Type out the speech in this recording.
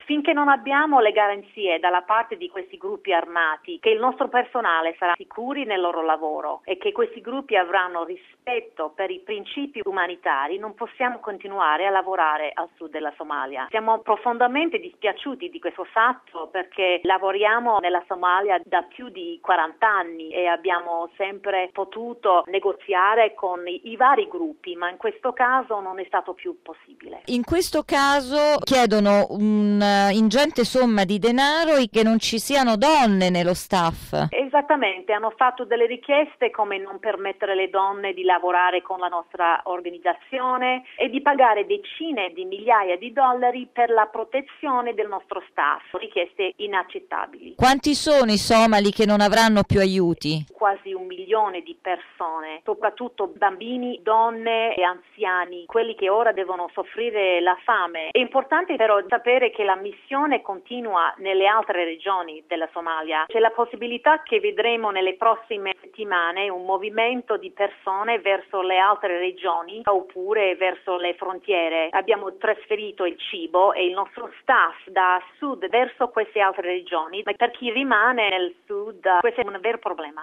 Finché non abbiamo le garanzie dalla parte di questi gruppi armati che il nostro personale sarà sicuri nel loro lavoro e che questi gruppi avranno rispetto per i principi umanitari, non possiamo continuare a lavorare al sud della Somalia. Siamo profondamente dispiaciuti di questo fatto perché lavoriamo nella Somalia da più di 40 anni e abbiamo sempre potuto negoziare con i vari gruppi, ma in questo caso non è stato più possibile. In questo caso chiedono un'ingente somma di denaro e che non ci siano donne nello staff. Esattamente, hanno fatto delle richieste come non permettere alle donne di lavorare con la nostra organizzazione e di pagare decine di migliaia di dollari per la protezione del nostro staff, richieste inaccettabili. Quanti sono i somali che non avranno più aiuti? Quasi 1 milione di persone, soprattutto bambini, donne e anziani, quelli che ora devono soffrire la fame. È importante però sapere che la missione continua nelle altre regioni della Somalia. C'è la possibilità che vedremo nelle prossime settimane un movimento di persone verso le altre regioni oppure verso le frontiere. Abbiamo trasferito il cibo e il nostro staff da sud verso queste altre regioni, ma per chi rimane nel sud questo è un vero problema.